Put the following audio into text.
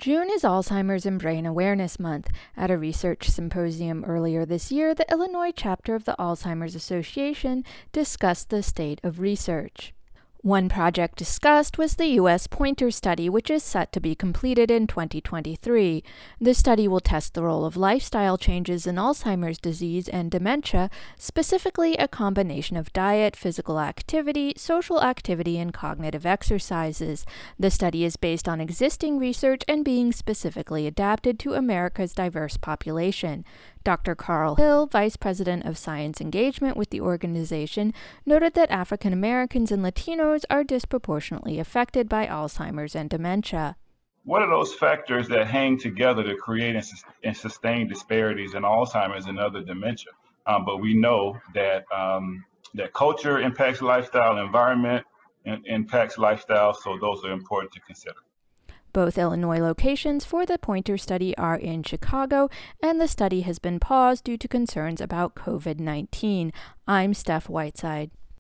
June is Alzheimer's and Brain Awareness Month. At a research symposium earlier this year, the Illinois chapter of the Alzheimer's Association discussed the state of research. One project discussed was the U.S. Pointer study, which is set to be completed in 2023. The study will test the role of lifestyle changes in Alzheimer's disease and dementia, specifically a combination of diet, physical activity, social activity, and cognitive exercises. The study is based on existing research and being specifically adapted to America's diverse population. Dr. Carl Hill, Vice President of Science Engagement with the organization, noted that African Americans and Latinos are disproportionately affected by Alzheimer's and dementia. What are those factors that hang together to create and sustain disparities in Alzheimer's and other dementia? But we know that that culture impacts lifestyle, environment impacts lifestyle, so those are important to consider. Both Illinois locations for the Pointer study are in Chicago, and the study has been paused due to concerns about COVID-19. I'm Steph Whiteside.